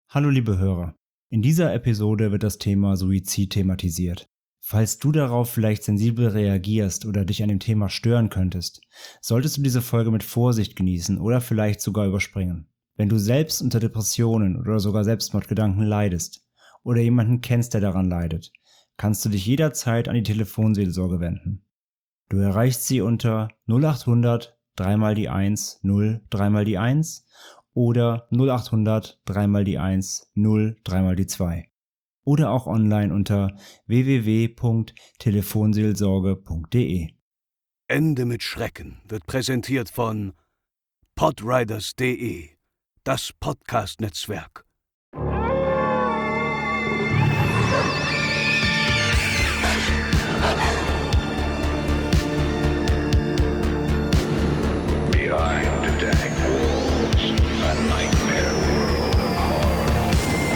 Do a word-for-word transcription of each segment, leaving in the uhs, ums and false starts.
Hallo liebe Hörer, in dieser Episode wird das Thema Suizid thematisiert. Falls du darauf vielleicht sensibel reagierst oder dich an dem Thema stören könntest, solltest du diese Folge mit Vorsicht genießen oder vielleicht sogar überspringen. Wenn du selbst unter Depressionen oder sogar Selbstmordgedanken leidest oder jemanden kennst, der daran leidet, kannst du dich jederzeit an die Telefonseelsorge wenden. Du erreichst sie unter null achthundert drei mal die eins null drei mal die eins oder null achthundert drei mal die eins null drei mal die zwei oder auch online unter w w w punkt telefonseelsorge punkt d e. Ende mit Schrecken wird präsentiert von podriders punkt de, das Podcast-Netzwerk. Behind the dank walls, a nightmare world of horror.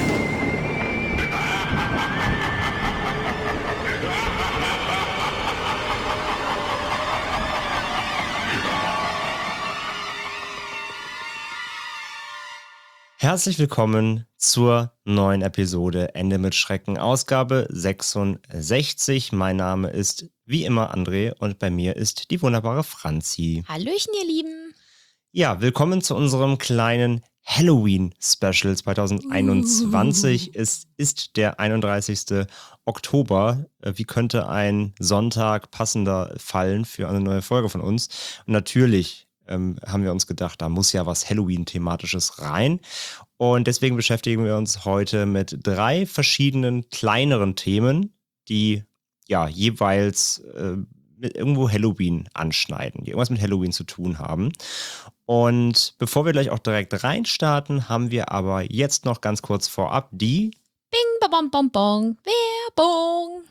Herzlich willkommen zur neuen Episode Ende mit Schrecken, Ausgabe sechsundsechzig. Mein Name ist wie immer André und bei mir ist die wunderbare Franzi. Hallöchen, ihr Lieben. Ja, willkommen zu unserem kleinen Halloween-Special zwanzig einundzwanzig. Uh. Es ist der einunddreißigster Oktober. Wie könnte ein Sonntag passender fallen für eine neue Folge von uns? Und natürlich ähm, haben wir uns gedacht, da muss ja was Halloween-thematisches rein. Und deswegen beschäftigen wir uns heute mit drei verschiedenen kleineren Themen, die ja jeweils äh, mit irgendwo Halloween anschneiden, die irgendwas mit Halloween zu tun haben. Und bevor wir gleich auch direkt reinstarten, haben wir aber jetzt noch ganz kurz vorab die Bing, babom, bom, bom, Werbung.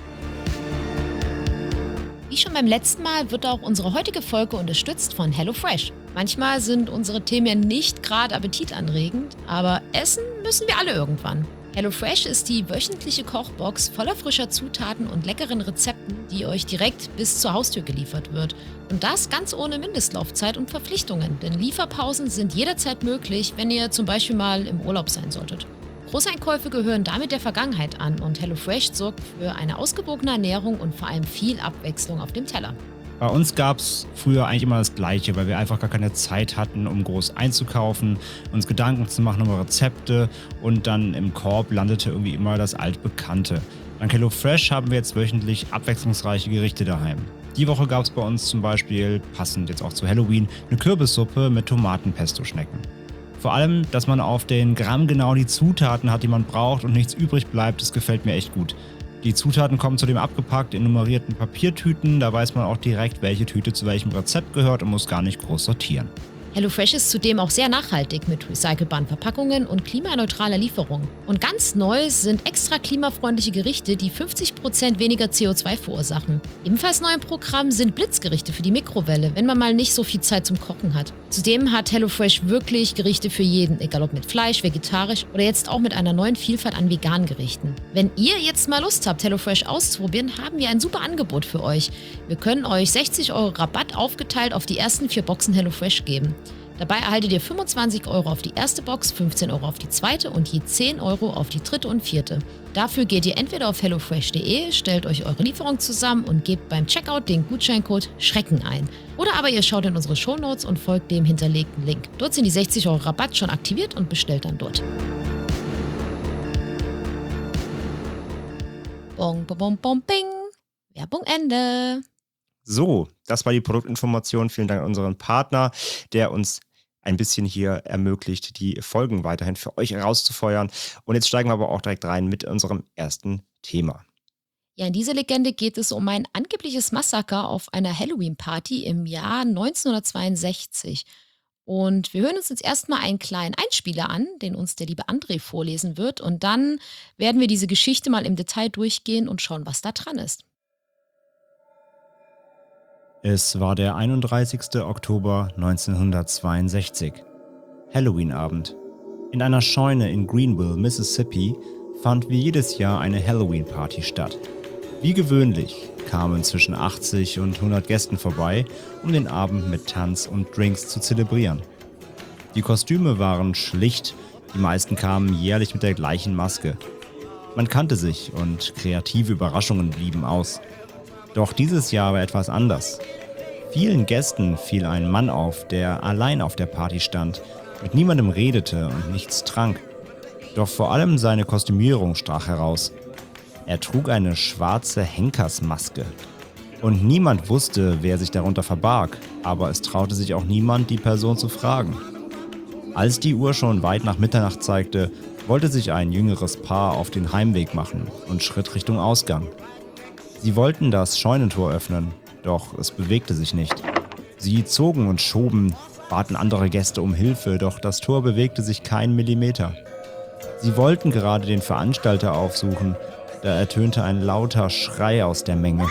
Wie schon beim letzten Mal wird auch unsere heutige Folge unterstützt von HelloFresh. Manchmal sind unsere Themen ja nicht gerade appetitanregend, aber essen müssen wir alle irgendwann. HelloFresh ist die wöchentliche Kochbox voller frischer Zutaten und leckeren Rezepten, die euch direkt bis zur Haustür geliefert wird. Und das ganz ohne Mindestlaufzeit und Verpflichtungen, denn Lieferpausen sind jederzeit möglich, wenn ihr zum Beispiel mal im Urlaub sein solltet. Großeinkäufe gehören damit der Vergangenheit an und HelloFresh sorgt für eine ausgewogene Ernährung und vor allem viel Abwechslung auf dem Teller. Bei uns gab es früher eigentlich immer das Gleiche, weil wir einfach gar keine Zeit hatten, um groß einzukaufen, uns Gedanken zu machen über Rezepte und dann im Korb landete irgendwie immer das Altbekannte. Dank HelloFresh haben wir jetzt wöchentlich abwechslungsreiche Gerichte daheim. Die Woche gab es bei uns zum Beispiel, passend jetzt auch zu Halloween, eine Kürbissuppe mit Tomatenpesto-Schnecken. Vor allem, dass man auf den Gramm genau die Zutaten hat, die man braucht und nichts übrig bleibt, das gefällt mir echt gut. Die Zutaten kommen zudem abgepackt in nummerierten Papiertüten, da weiß man auch direkt, welche Tüte zu welchem Rezept gehört und muss gar nicht groß sortieren. HelloFresh ist zudem auch sehr nachhaltig mit recycelbaren Verpackungen und klimaneutraler Lieferung. Und ganz neu sind extra klimafreundliche Gerichte, die fünfzig Prozent weniger C O zwei verursachen. Ebenfalls neu im Programm sind Blitzgerichte für die Mikrowelle, wenn man mal nicht so viel Zeit zum Kochen hat. Zudem hat HelloFresh wirklich Gerichte für jeden, egal ob mit Fleisch, vegetarisch oder jetzt auch mit einer neuen Vielfalt an veganen Gerichten. Wenn ihr jetzt mal Lust habt, HelloFresh auszuprobieren, haben wir ein super Angebot für euch. Wir können euch sechzig Euro Rabatt aufgeteilt auf die ersten vier Boxen HelloFresh geben. Dabei erhaltet ihr fünfundzwanzig Euro auf die erste Box, fünfzehn Euro auf die zweite und je zehn Euro auf die dritte und vierte. Dafür geht ihr entweder auf hellofresh punkt de, stellt euch eure Lieferung zusammen und gebt beim Checkout den Gutscheincode Schrecken ein. Oder aber ihr schaut in unsere Shownotes und folgt dem hinterlegten Link. Dort sind die sechzig Euro Rabatt schon aktiviert und bestellt dann dort. Bong, bong, bong, bing. Werbung Ende. So, das war die Produktinformation. Vielen Dank an unseren Partner, der uns ein bisschen hier ermöglicht, die Folgen weiterhin für euch herauszufeuern. Und jetzt steigen wir aber auch direkt rein mit unserem ersten Thema. Ja, in dieser Legende geht es um ein angebliches Massaker auf einer Halloween-Party im Jahr neunzehnhundertzweiundsechzig. Und wir hören uns jetzt erstmal einen kleinen Einspieler an, den uns der liebe André vorlesen wird. Und dann werden wir diese Geschichte mal im Detail durchgehen und schauen, was da dran ist. Es war der einunddreißigster Oktober neunzehnhundertzweiundsechzig. Halloween-Abend. In einer Scheune in Greenville, Mississippi, fand wie jedes Jahr eine Halloween-Party statt. Wie gewöhnlich kamen zwischen achtzig und hundert Gästen vorbei, um den Abend mit Tanz und Drinks zu zelebrieren. Die Kostüme waren schlicht Die meisten kamen jährlich mit der gleichen Maske. Man kannte sich und kreative Überraschungen blieben aus. Doch dieses Jahr war etwas anders. Vielen Gästen fiel ein Mann auf, der allein auf der Party stand, mit niemandem redete und nichts trank. Doch vor allem seine Kostümierung stach heraus. Er trug eine schwarze Henkersmaske. Und niemand wusste, wer sich darunter verbarg, aber es traute sich auch niemand, die Person zu fragen. Als die Uhr schon weit nach Mitternacht zeigte, wollte sich ein jüngeres Paar auf den Heimweg machen und schritt Richtung Ausgang. Sie wollten das Scheunentor öffnen, doch es bewegte sich nicht. Sie zogen und schoben, baten andere Gäste um Hilfe, doch das Tor bewegte sich keinen Millimeter. Sie wollten gerade den Veranstalter aufsuchen, da ertönte ein lauter Schrei aus der Menge.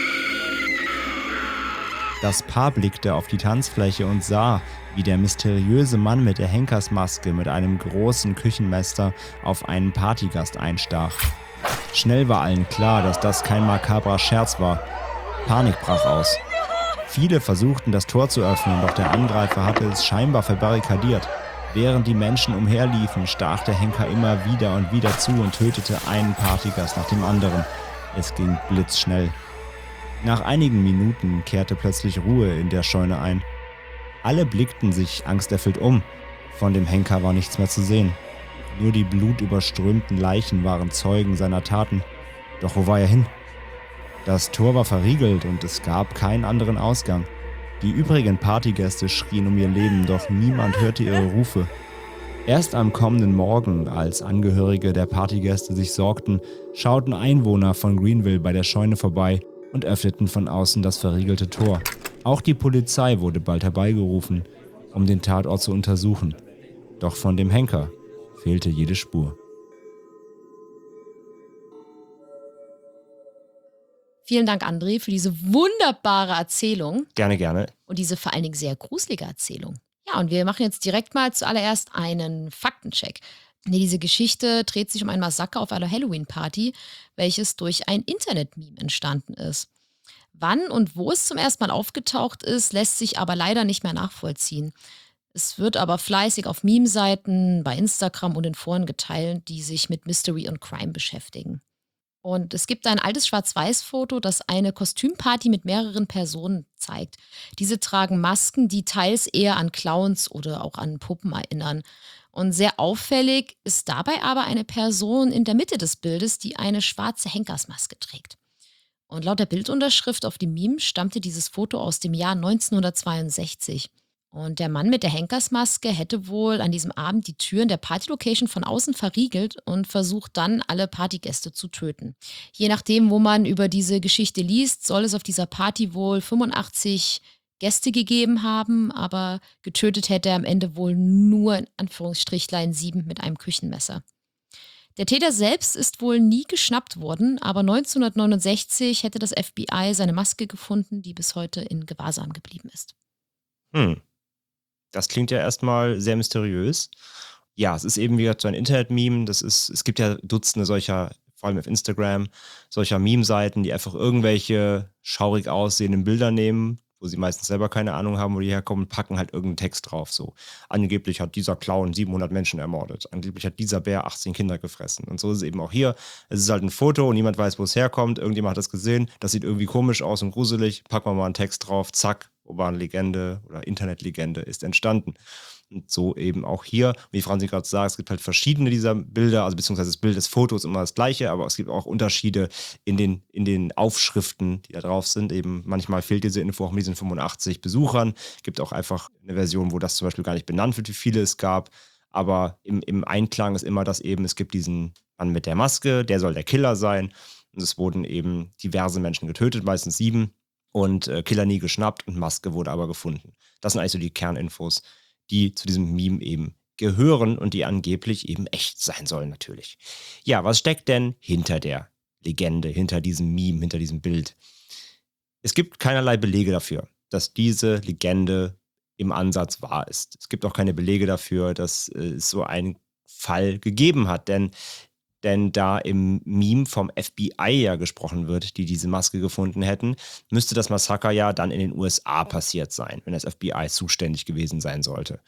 Das Paar blickte auf die Tanzfläche und sah, wie der mysteriöse Mann mit der Henkersmaske mit einem großen Küchenmesser auf einen Partygast einstach. Schnell war allen klar, dass das kein makabrer Scherz war. Panik brach aus. Viele versuchten, das Tor zu öffnen, doch der Angreifer hatte es scheinbar verbarrikadiert. Während die Menschen umherliefen, stach der Henker immer wieder und wieder zu und tötete einen Partygast nach dem anderen. Es ging blitzschnell. Nach einigen Minuten kehrte plötzlich Ruhe in der Scheune ein. Alle blickten sich angsterfüllt um. Von dem Henker war nichts mehr zu sehen. Nur die blutüberströmten Leichen waren Zeugen seiner Taten. Doch wo war er hin? Das Tor war verriegelt und es gab keinen anderen Ausgang. Die übrigen Partygäste schrien um ihr Leben, doch niemand hörte ihre Rufe. Erst am kommenden Morgen, als Angehörige der Partygäste sich sorgten, schauten Einwohner von Greenville bei der Scheune vorbei und öffneten von außen das verriegelte Tor. Auch die Polizei wurde bald herbeigerufen, um den Tatort zu untersuchen. Doch von dem Henker fehlte jede Spur. Vielen Dank, André, für diese wunderbare Erzählung. Gerne, gerne. Und diese vor allen Dingen sehr gruselige Erzählung. Ja, und wir machen jetzt direkt mal zuallererst einen Faktencheck. Nee, diese Geschichte dreht sich um ein Massaker auf einer Halloween-Party, welches durch ein Internet-Meme entstanden ist. Wann und wo es zum ersten Mal aufgetaucht ist, lässt sich aber leider nicht mehr nachvollziehen. Es wird aber fleißig auf Meme-Seiten, bei Instagram und in Foren geteilt, die sich mit Mystery und Crime beschäftigen. Und es gibt ein altes Schwarz-Weiß-Foto, das eine Kostümparty mit mehreren Personen zeigt. Diese tragen Masken, die teils eher an Clowns oder auch an Puppen erinnern. Und sehr auffällig ist dabei aber eine Person in der Mitte des Bildes, die eine schwarze Henkersmaske trägt. Und laut der Bildunterschrift auf dem Meme stammte dieses Foto aus dem Jahr neunzehnhundertzweiundsechzig. Und der Mann mit der Henkersmaske hätte wohl an diesem Abend die Türen der Partylocation von außen verriegelt und versucht dann, alle Partygäste zu töten. Je nachdem, wo man über diese Geschichte liest, soll es auf dieser Party wohl fünfundachtzig Gäste gegeben haben, aber getötet hätte er am Ende wohl nur in Anführungsstrichlein sieben mit einem Küchenmesser. Der Täter selbst ist wohl nie geschnappt worden, aber neunzehnhundertneunundsechzig hätte das F B I seine Maske gefunden, die bis heute in Gewahrsam geblieben ist. Hm. Das klingt ja erstmal sehr mysteriös. Ja, es ist eben wieder so ein Internet-Meme. Das ist, es gibt ja Dutzende solcher, vor allem auf Instagram, solcher Meme-Seiten, die einfach irgendwelche schaurig aussehenden Bilder nehmen, wo sie meistens selber keine Ahnung haben, wo die herkommen, packen halt irgendeinen Text drauf. So, angeblich hat dieser Clown siebenhundert Menschen ermordet. Angeblich hat dieser Bär achtzehn Kinder gefressen. Und so ist es eben auch hier. Es ist halt ein Foto und niemand weiß, wo es herkommt. Irgendjemand hat das gesehen. Das sieht irgendwie komisch aus und gruselig. Packen wir mal einen Text drauf. Zack. Urbane Legende oder Internetlegende ist entstanden. Und so eben auch hier, wie Franzi gerade sagt, es gibt halt verschiedene dieser Bilder, also beziehungsweise das Bild des Fotos ist immer das gleiche, aber es gibt auch Unterschiede in den, in den Aufschriften, die da drauf sind. Eben manchmal fehlt diese Info auch mit diesen fünfundachtzig Besuchern. Es gibt auch einfach eine Version, wo das zum Beispiel gar nicht benannt wird, wie viele es gab. Aber im, im Einklang ist immer das eben, es gibt diesen Mann mit der Maske, der soll der Killer sein. Und es wurden eben diverse Menschen getötet, meistens sieben. Und äh, Killer nie geschnappt und Maske wurde aber gefunden. Das sind eigentlich so die Kerninfos, die zu diesem Meme eben gehören und die angeblich eben echt sein sollen natürlich. Ja, was steckt denn hinter der Legende, hinter diesem Meme, hinter diesem Bild? Es gibt keinerlei Belege dafür, dass diese Legende im Ansatz wahr ist. Es gibt auch keine Belege dafür, dass äh, es so einen Fall gegeben hat, denn Denn da im Meme vom F B I ja gesprochen wird, die diese Maske gefunden hätten, müsste das Massaker ja dann in den U S A passiert sein, wenn das F B I zuständig gewesen sein sollte.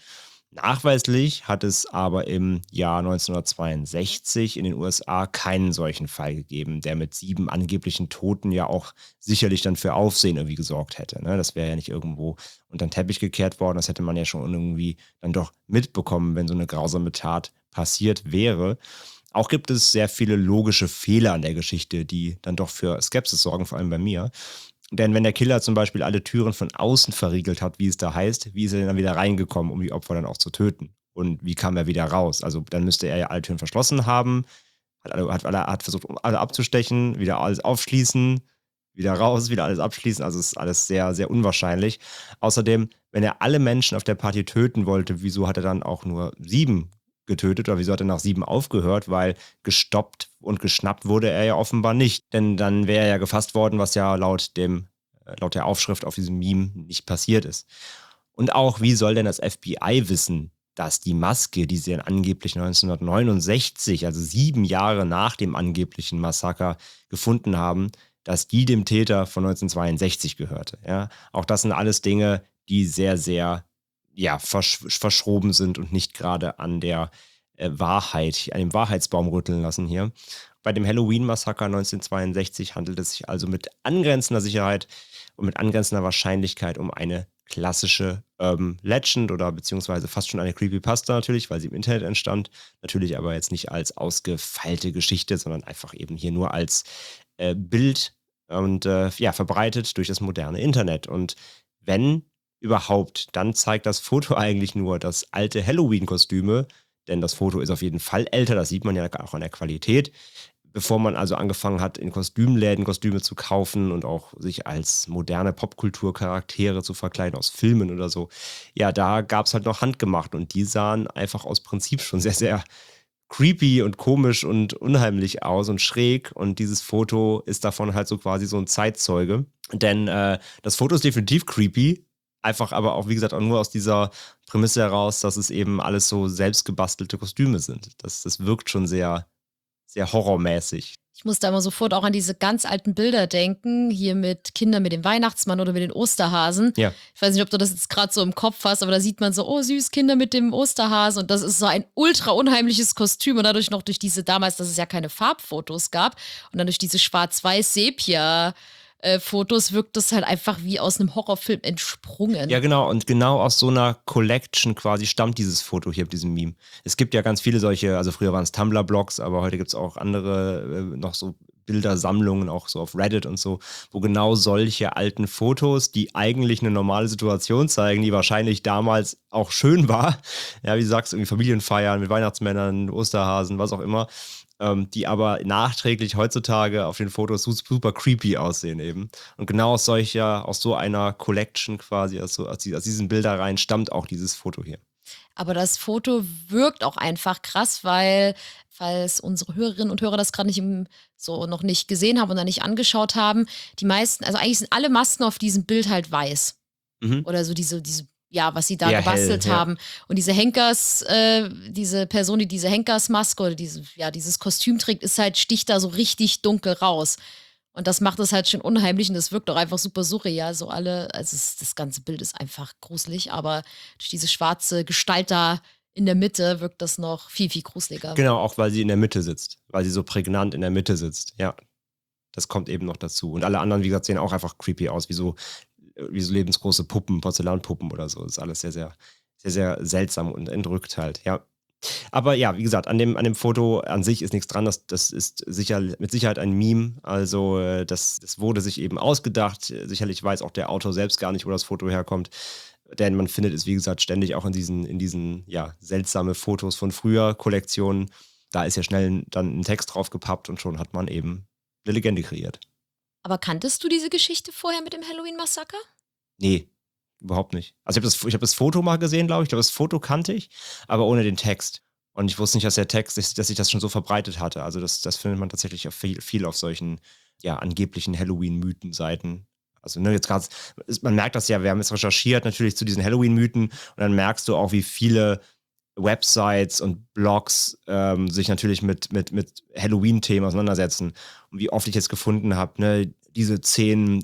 Nachweislich hat es aber im Jahr neunzehnhundertzweiundsechzig in den U S A keinen solchen Fall gegeben, der mit sieben angeblichen Toten ja auch sicherlich dann für Aufsehen irgendwie gesorgt hätte. Ne? Das wäre ja nicht irgendwo unter den Teppich gekehrt worden. Das hätte man ja schon irgendwie dann doch mitbekommen, wenn so eine grausame Tat passiert wäre. Auch gibt es sehr viele logische Fehler an der Geschichte, die dann doch für Skepsis sorgen, vor allem bei mir. Denn wenn der Killer zum Beispiel alle Türen von außen verriegelt hat, wie es da heißt, wie ist er denn dann wieder reingekommen, um die Opfer dann auch zu töten? Und wie kam er wieder raus? Also dann müsste er ja alle Türen verschlossen haben, hat, alle, hat, alle, hat versucht, alle abzustechen, wieder alles aufschließen, wieder raus, wieder alles abschließen. Also es ist alles sehr, sehr unwahrscheinlich. Außerdem, wenn er alle Menschen auf der Party töten wollte, wieso hat er dann auch nur sieben getötet oder wieso hat er nach sieben aufgehört, weil gestoppt und geschnappt wurde er ja offenbar nicht, denn dann wäre er ja gefasst worden, was ja laut dem laut der Aufschrift auf diesem Meme nicht passiert ist. Und auch, wie soll denn das F B I wissen, dass die Maske, die sie dann angeblich neunzehnhundertneunundsechzig, also sieben Jahre nach dem angeblichen Massaker gefunden haben, dass die dem Täter von neunzehnhundertzweiundsechzig gehörte. Ja? Auch das sind alles Dinge, die sehr, sehr ja, versch- verschroben sind und nicht gerade an der äh, Wahrheit, an dem Wahrheitsbaum rütteln lassen hier. Bei dem Halloween-Massaker neunzehnhundertzweiundsechzig handelt es sich also mit angrenzender Sicherheit und mit angrenzender Wahrscheinlichkeit um eine klassische Urban Legend oder beziehungsweise fast schon eine Creepypasta natürlich, weil sie im Internet entstand. Natürlich aber jetzt nicht als ausgefeilte Geschichte, sondern einfach eben hier nur als äh, Bild und äh, ja, verbreitet durch das moderne Internet. Und wenn überhaupt, dann zeigt das Foto eigentlich nur das alte Halloween-Kostüme, denn das Foto ist auf jeden Fall älter, das sieht man ja auch an der Qualität. Bevor man also angefangen hat, in Kostümläden Kostüme zu kaufen und auch sich als moderne Popkulturcharaktere zu verkleiden aus Filmen oder so, ja, da gab es halt noch handgemacht und die sahen einfach aus Prinzip schon sehr, sehr creepy und komisch und unheimlich aus und schräg und dieses Foto ist davon halt so quasi so ein Zeitzeuge, denn äh, das Foto ist definitiv creepy, einfach aber auch, wie gesagt, auch nur aus dieser Prämisse heraus, dass es eben alles so selbstgebastelte Kostüme sind. Das, das wirkt schon sehr, sehr horrormäßig. Ich muss da immer sofort auch an diese ganz alten Bilder denken, hier mit Kindern mit dem Weihnachtsmann oder mit den Osterhasen. Ja. Ich weiß nicht, ob du das jetzt gerade so im Kopf hast, aber da sieht man so, oh süß, Kinder mit dem Osterhasen und das ist so ein ultra unheimliches Kostüm und dadurch noch durch diese, damals, dass es ja keine Farbfotos gab und dann durch diese schwarz-weiß-Sepia Äh, Fotos wirkt das halt einfach wie aus einem Horrorfilm entsprungen. Ja, genau. Und genau aus so einer Collection quasi stammt dieses Foto hier auf diesem Meme. Es gibt ja ganz viele solche, also früher waren es Tumblr-Blogs, aber heute gibt es auch andere, äh, noch so Bildersammlungen, auch so auf Reddit und so, wo genau solche alten Fotos, die eigentlich eine normale Situation zeigen, die wahrscheinlich damals auch schön war, ja, wie du sagst, irgendwie Familienfeiern mit Weihnachtsmännern, Osterhasen, was auch immer, ähm, die aber nachträglich heutzutage auf den Fotos super creepy aussehen eben. Und genau aus solcher, aus so einer Collection quasi, aus, so, aus, die, aus diesen Bilderreihen stammt auch dieses Foto hier. Aber das Foto wirkt auch einfach krass, weil, falls unsere Hörerinnen und Hörer das gerade nicht im, so noch nicht gesehen haben oder nicht angeschaut haben, die meisten, also eigentlich sind alle Masken auf diesem Bild halt weiß. Mhm. Oder so diese, diese, ja, was sie da Eher gebastelt hell, ja. haben. Und diese Henkers, äh, diese Person, die diese Henkersmaske oder diese, ja, dieses Kostüm trägt, ist halt, sticht da so richtig dunkel raus. Und das macht es halt schon unheimlich und das wirkt auch einfach super surreal. So alle, also es, das ganze Bild ist einfach gruselig, aber durch diese schwarze Gestalt da in der Mitte wirkt das noch viel, viel gruseliger. Genau, auch weil sie in der Mitte sitzt. Weil sie so prägnant in der Mitte sitzt. Ja, das kommt eben noch dazu. Und alle anderen, wie gesagt, sehen auch einfach creepy aus, wie so, wie so lebensgroße Puppen, Porzellanpuppen oder so. Das ist alles sehr, sehr, sehr, sehr seltsam und entrückt halt, ja. Aber ja, wie gesagt, an dem, an dem Foto an sich ist nichts dran. Das, das ist sicher, mit Sicherheit ein Meme. Also äh, das, das wurde sich eben ausgedacht. Sicherlich weiß auch der Autor selbst gar nicht, wo das Foto herkommt. Denn man findet es, wie gesagt, ständig auch in diesen, in diesen ja, seltsame Fotos von früher, Kollektionen. Da ist ja schnell dann ein Text drauf gepappt und schon hat man eben eine Legende kreiert. Aber kanntest du diese Geschichte vorher mit dem Halloween-Massaker? Nee, überhaupt nicht. Also ich habe das, ich hab das Foto mal gesehen, glaube ich. Ich glaube, das Foto kannte ich, aber ohne den Text. Und ich wusste nicht, dass der Text, dass sich das schon so verbreitet hatte. Also das, das findet man tatsächlich viel, viel auf solchen ja, angeblichen Halloween-Mythen-Seiten. Also ne, jetzt gerade, man merkt das ja, wir haben jetzt recherchiert natürlich zu diesen Halloween-Mythen und dann merkst du auch, wie viele Websites und Blogs ähm, sich natürlich mit, mit, mit Halloween-Themen auseinandersetzen. Und wie oft ich jetzt gefunden habe, ne, diese zehn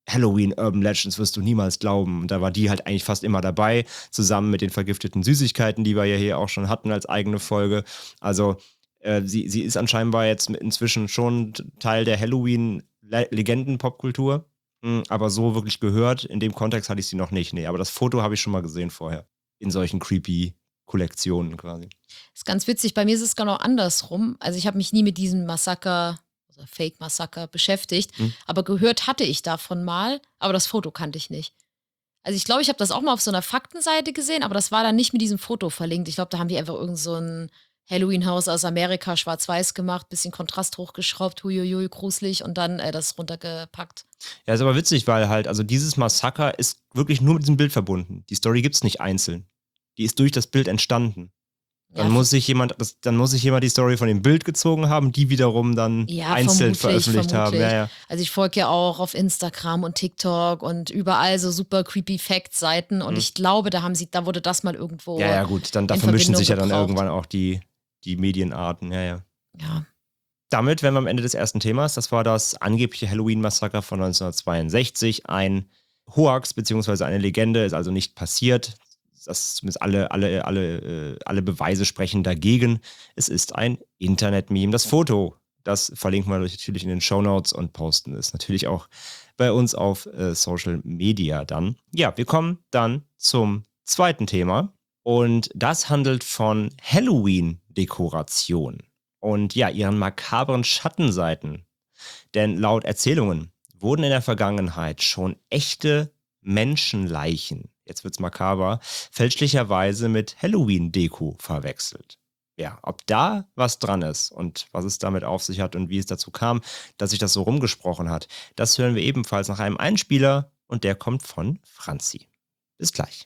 Halloween Urban Legends wirst du niemals glauben. Und da war die halt eigentlich fast immer dabei, zusammen mit den vergifteten Süßigkeiten, die wir ja hier auch schon hatten als eigene Folge. Also äh, sie, sie ist anscheinend jetzt inzwischen schon Teil der Halloween-Legenden-Popkultur. Aber so wirklich gehört, in dem Kontext hatte ich sie noch nicht. Nee, aber das Foto habe ich schon mal gesehen vorher. In solchen creepy Kollektionen quasi. Ist ganz witzig, bei mir ist es genau andersrum. Also ich habe mich nie mit diesem Massaker, also Fake-Massaker beschäftigt, hm. aber gehört hatte ich davon mal, aber das Foto kannte ich nicht. Also ich glaube, ich habe das auch mal auf so einer Faktenseite gesehen, aber das war dann nicht mit diesem Foto verlinkt. Ich glaube, da haben die einfach irgend so ein Halloween-Haus aus Amerika schwarz-weiß gemacht, bisschen Kontrast hochgeschraubt, huiuiui, gruselig und dann äh, das runtergepackt. Ja, ist aber witzig, weil halt, also dieses Massaker ist wirklich nur mit diesem Bild verbunden. Die Story gibt's nicht einzeln. Die ist durch das Bild entstanden. Dann ja, muss sich jemand, das, dann muss sich jemand die Story von dem Bild gezogen haben, die wiederum dann ja, einzeln veröffentlicht vermutlich. haben. Ja, ja. Also ich folge ja auch auf Instagram und TikTok und überall so super creepy Fact-Seiten und mhm. ich glaube, da haben sie, da wurde das mal irgendwo. Ja, ja, gut, dann da vermischen sich ja dann gebraucht. irgendwann auch die, die Medienarten, ja, ja. Ja. Damit wären wir am Ende des ersten Themas. Das war das angebliche Halloween-Massaker von neunzehnhundertzweiundsechzig. Ein Hoax beziehungsweise eine Legende, ist also nicht passiert. Das zumindest alle, alle, alle, alle Beweise sprechen dagegen. Es ist ein Internet-Meme. Das Foto, das verlinken wir natürlich in den Shownotes und posten es natürlich auch bei uns auf äh, Social Media dann. Ja, wir kommen dann zum zweiten Thema. Und das handelt von Halloween-Dekoration und ja, ihren makabren Schattenseiten. Denn laut Erzählungen wurden in der Vergangenheit schon echte Menschenleichen, jetzt wird's makaber, fälschlicherweise mit Halloween-Deko verwechselt. Ja, ob da was dran ist und was es damit auf sich hat und wie es dazu kam, dass sich das so rumgesprochen hat, das hören wir ebenfalls nach einem Einspieler und der kommt von Franzi. Bis gleich.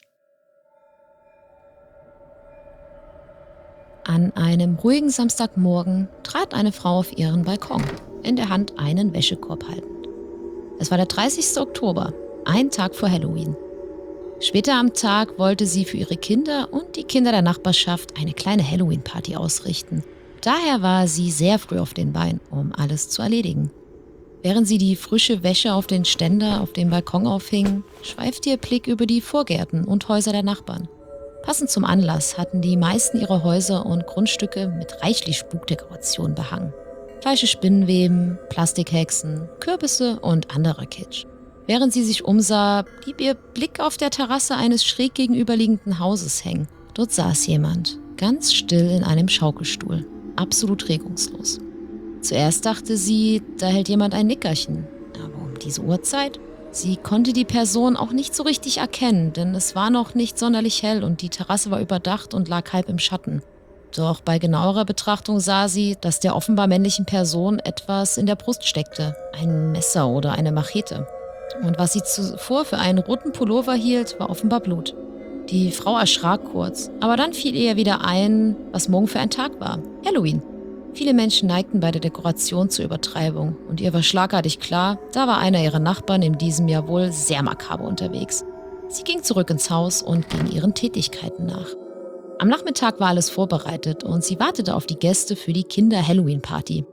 An einem ruhigen Samstagmorgen trat eine Frau auf ihren Balkon, in der Hand einen Wäschekorb haltend. Es war der dreißigste Oktober, ein Tag vor Halloween. Später am Tag wollte sie für ihre Kinder und die Kinder der Nachbarschaft eine kleine Halloween-Party ausrichten. Daher war sie sehr früh auf den Beinen, um alles zu erledigen. Während sie die frische Wäsche auf den Ständer auf dem Balkon aufhing, schweifte ihr Blick über die Vorgärten und Häuser der Nachbarn. Passend zum Anlass hatten die meisten ihrer Häuser und Grundstücke mit reichlich Spukdekorationen behangen. Falsche Spinnenweben, Plastikhexen, Kürbisse und anderer Kitsch. Während sie sich umsah, blieb ihr Blick auf der Terrasse eines schräg gegenüberliegenden Hauses hängen. Dort saß jemand, ganz still in einem Schaukelstuhl, absolut regungslos. Zuerst dachte sie, da hält jemand ein Nickerchen. Aber um diese Uhrzeit? Sie konnte die Person auch nicht so richtig erkennen, denn es war noch nicht sonderlich hell und die Terrasse war überdacht und lag halb im Schatten. Doch bei genauerer Betrachtung sah sie, dass der offenbar männlichen Person etwas in der Brust steckte. Ein Messer oder eine Machete. Und was sie zuvor für einen roten Pullover hielt, war offenbar Blut. Die Frau erschrak kurz, aber dann fiel ihr wieder ein, was morgen für ein Tag war. Halloween. Viele Menschen neigten bei der Dekoration zur Übertreibung und ihr war schlagartig klar, da war einer ihrer Nachbarn in diesem Jahr wohl sehr makaber unterwegs. Sie ging zurück ins Haus und ging ihren Tätigkeiten nach. Am Nachmittag war alles vorbereitet und sie wartete auf die Gäste für die Kinder-Halloween-Party.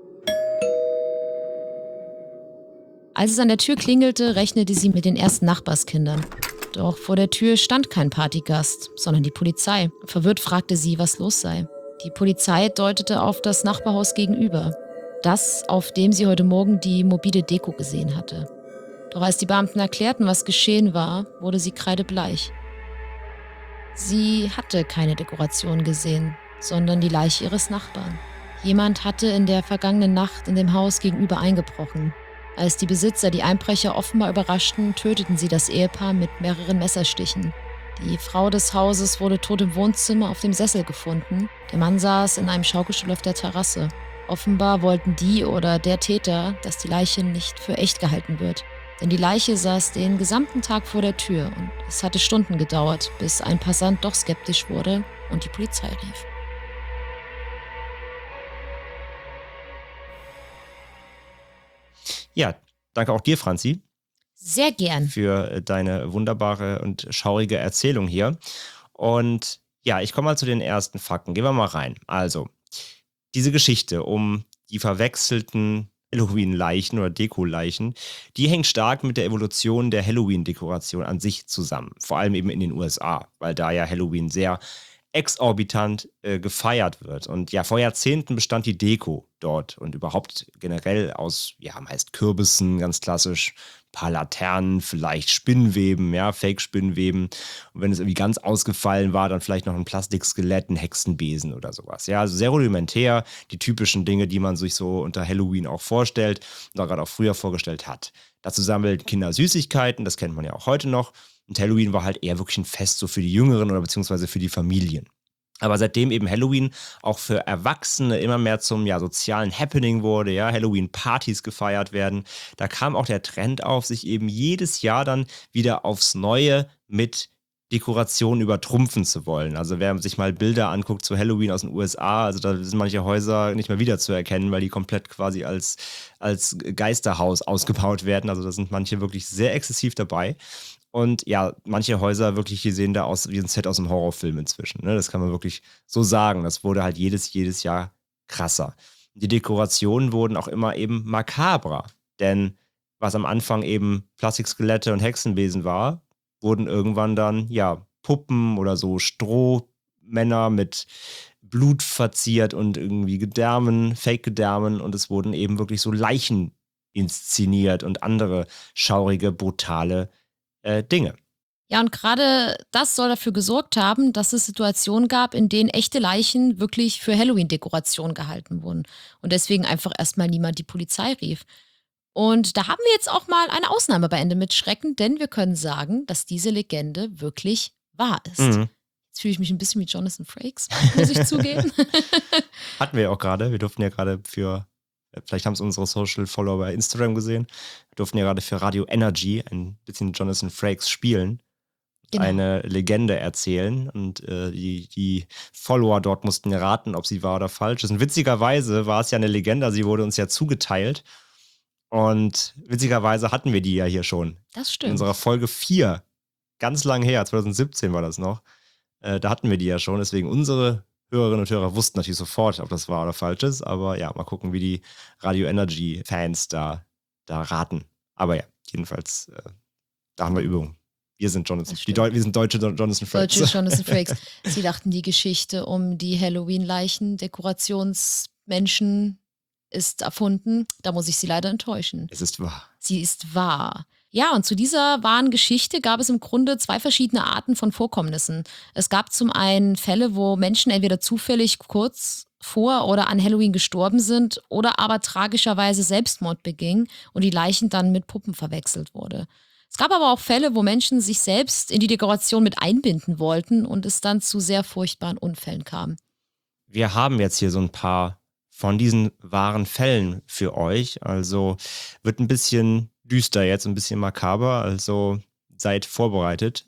Als es an der Tür klingelte, rechnete sie mit den ersten Nachbarskindern. Doch vor der Tür stand kein Partygast, sondern die Polizei. Verwirrt fragte sie, was los sei. Die Polizei deutete auf das Nachbarhaus gegenüber, das, auf dem sie heute Morgen die mobile Deko gesehen hatte. Doch als die Beamten erklärten, was geschehen war, wurde sie kreidebleich. Sie hatte keine Dekoration gesehen, sondern die Leiche ihres Nachbarn. Jemand hatte in der vergangenen Nacht in dem Haus gegenüber eingebrochen. Als die Besitzer die Einbrecher offenbar überraschten, töteten sie das Ehepaar mit mehreren Messerstichen. Die Frau des Hauses wurde tot im Wohnzimmer auf dem Sessel gefunden. Der Mann saß in einem Schaukelstuhl auf der Terrasse. Offenbar wollten die oder der Täter, dass die Leiche nicht für echt gehalten wird. Denn die Leiche saß den gesamten Tag vor der Tür und es hatte Stunden gedauert, bis ein Passant doch skeptisch wurde und die Polizei rief. Ja, danke auch dir, Franzi. Sehr gern. Für deine wunderbare und schaurige Erzählung hier. Und ja, ich komme mal zu den ersten Fakten. Gehen wir mal rein. Also, diese Geschichte um die verwechselten Halloween-Leichen oder Deko-Leichen, die hängt stark mit der Evolution der Halloween-Dekoration an sich zusammen. Vor allem eben in den U S A, weil da ja Halloween sehr exorbitant äh, gefeiert wird. Und ja, vor Jahrzehnten bestand die Deko dort und überhaupt generell aus, ja, meist Kürbissen, ganz klassisch, ein paar Laternen, vielleicht Spinnweben, ja, Fake-Spinnweben. Und wenn es irgendwie ganz ausgefallen war, dann vielleicht noch ein Plastikskelett, ein Hexenbesen oder sowas. Ja, also sehr rudimentär, die typischen Dinge, die man sich so unter Halloween auch vorstellt oder gerade auch früher vorgestellt hat. Dazu sammeln Kinder Süßigkeiten, das kennt man ja auch heute noch. Und Halloween war halt eher wirklich ein Fest so für die Jüngeren oder beziehungsweise für die Familien. Aber seitdem eben Halloween auch für Erwachsene immer mehr zum ja, sozialen Happening wurde, ja, Halloween-Partys gefeiert werden, da kam auch der Trend auf, sich eben jedes Jahr dann wieder aufs Neue mit Dekorationen übertrumpfen zu wollen. Also wer sich mal Bilder anguckt zu Halloween aus den U S A, also da sind manche Häuser nicht mehr wiederzuerkennen, weil die komplett quasi als, als Geisterhaus ausgebaut werden. Also da sind manche wirklich sehr exzessiv dabei. Und ja, manche Häuser wirklich, die sehen da aus wie ein Set aus einem Horrorfilm inzwischen. Ne? Das kann man wirklich so sagen. Das wurde halt jedes, jedes Jahr krasser. Die Dekorationen wurden auch immer eben makabrer. Denn was am Anfang eben Plastikskelette und Hexenbesen war, wurden irgendwann dann, ja, Puppen oder so Strohmänner mit Blut verziert und irgendwie Gedärmen, Fake-Gedärmen. Und es wurden eben wirklich so Leichen inszeniert und andere schaurige, brutale Äh, Dinge. Ja, und gerade das soll dafür gesorgt haben, dass es Situationen gab, in denen echte Leichen wirklich für Halloween-Dekoration gehalten wurden. Und deswegen einfach erstmal niemand die Polizei rief. Und da haben wir jetzt auch mal eine Ausnahme bei Ende mit Schrecken, denn wir können sagen, dass diese Legende wirklich wahr ist. Mhm. Jetzt fühle ich mich ein bisschen wie Jonathan Frakes, muss ich zugeben. Hatten wir ja auch gerade. Wir durften ja gerade für, vielleicht haben es unsere Social-Follower bei Instagram gesehen, wir durften ja gerade für Radio Energy ein bisschen Jonathan Frakes spielen, Genau. eine Legende erzählen und äh, die, die Follower dort mussten raten, ob sie wahr oder falsch ist. Und witzigerweise war es ja eine Legende, sie wurde uns ja zugeteilt und witzigerweise hatten wir die ja hier schon. Das In stimmt. unserer Folge vier, ganz lang her, zwanzig siebzehn war das noch, äh, da hatten wir die ja schon, deswegen unsere Hörerinnen und Hörer wussten natürlich sofort, ob das wahr oder falsch ist, aber ja, mal gucken, wie die Radio Energy Fans da, da raten. Aber ja, jedenfalls, äh, da haben wir Übung. Wir sind Jonathan, Das die stimmt. Deu wir sind deutsche Jonathan Frakes. Deutsche Jonathan Frakes. Sie dachten, die Geschichte um die Halloween-Leichen, Dekorationsmenschen ist erfunden. Da muss ich Sie leider enttäuschen. Es ist wahr. Sie ist wahr. Ja, und zu dieser wahren Geschichte gab es im Grunde zwei verschiedene Arten von Vorkommnissen. Es gab zum einen Fälle, wo Menschen entweder zufällig kurz vor oder an Halloween gestorben sind oder aber tragischerweise Selbstmord begingen und die Leichen dann mit Puppen verwechselt wurde. Es gab aber auch Fälle, wo Menschen sich selbst in die Dekoration mit einbinden wollten und es dann zu sehr furchtbaren Unfällen kam. Wir haben jetzt hier so ein paar von diesen wahren Fällen für euch. Also wird ein bisschen düster jetzt, ein bisschen makaber. Also seid vorbereitet.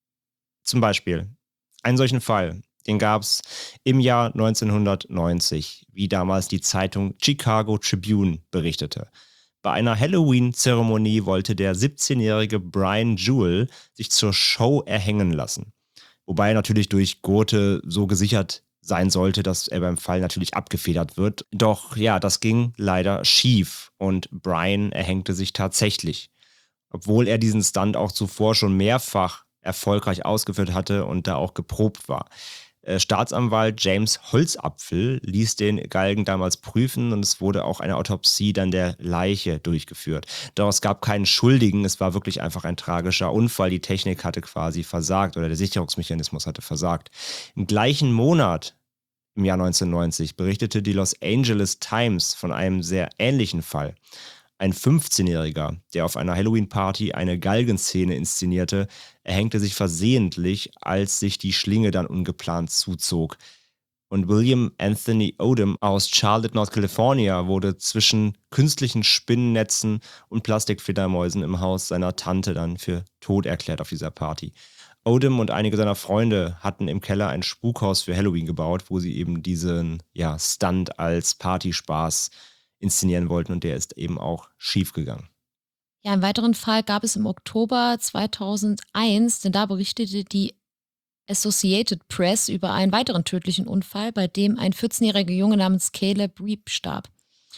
Zum Beispiel einen solchen Fall, den gab es im Jahr neunzehnhundertneunzig, wie damals die Zeitung Chicago Tribune berichtete. Bei einer Halloween-Zeremonie wollte der siebzehnjährige Brian Jewell sich zur Show erhängen lassen. Wobei er natürlich durch Gurte so gesichert sein sollte, dass er beim Fall natürlich abgefedert wird. Doch ja, das ging leider schief und Brian erhängte sich tatsächlich. Obwohl er diesen Stunt auch zuvor schon mehrfach erfolgreich ausgeführt hatte und da auch geprobt war. Äh, Staatsanwalt James Holzapfel ließ den Galgen damals prüfen und es wurde auch eine Autopsie dann der Leiche durchgeführt. Doch es gab keinen Schuldigen, es war wirklich einfach ein tragischer Unfall. Die Technik hatte quasi versagt oder der Sicherungsmechanismus hatte versagt. Im gleichen Monat, im Jahr neunzehnhundertneunzig, berichtete die Los Angeles Times von einem sehr ähnlichen Fall. Ein fünfzehnjähriger, der auf einer Halloween-Party eine Galgenszene inszenierte, erhängte sich versehentlich, als sich die Schlinge dann ungeplant zuzog. Und William Anthony Odom aus Charlotte, North California, wurde zwischen künstlichen Spinnennetzen und Plastikfledermäusen im Haus seiner Tante dann für tot erklärt auf dieser Party. Odom und einige seiner Freunde hatten im Keller ein Spukhaus für Halloween gebaut, wo sie eben diesen ja, Stunt als Partyspaß inszenieren wollten und der ist eben auch schief gegangen. Ja, einen weiteren Fall gab es im Oktober zweitausendeins, denn da berichtete die Associated Press über einen weiteren tödlichen Unfall, bei dem ein vierzehnjähriger Junge namens Caleb Reap starb.